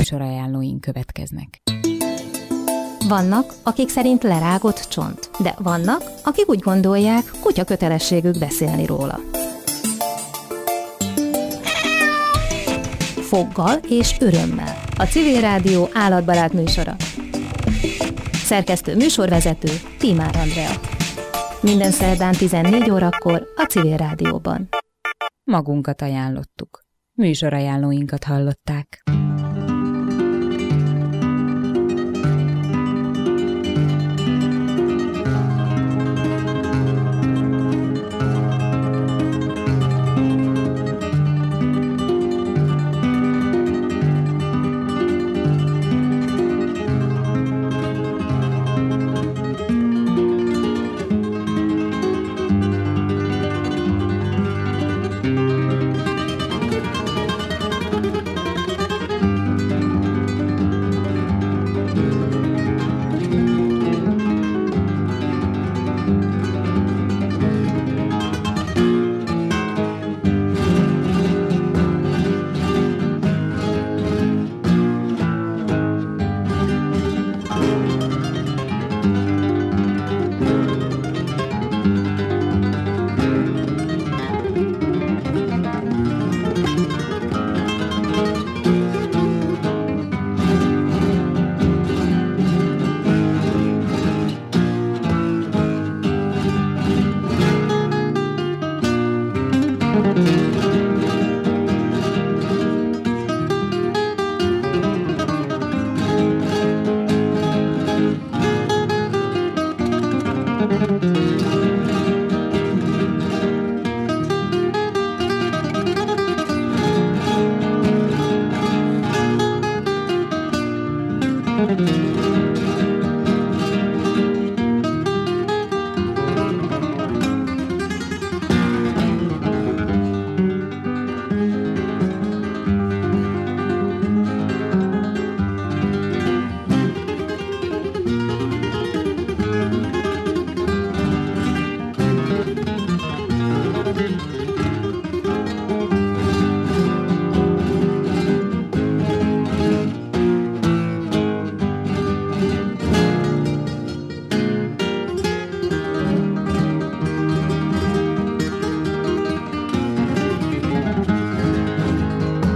műsorajánlóink következnek. Vannak, akik szerint lerágott csont, de vannak, akik úgy gondolják, kutya kötelességük beszélni róla. Foggal és örömmel. A Civil Rádió állatbarát műsora. Szerkesztő műsorvezető Tímár Andrea. Minden szerdán 14 órakor a Civil Rádióban. Magunkat ajánlottuk. Műsorajánlóinkat hallották.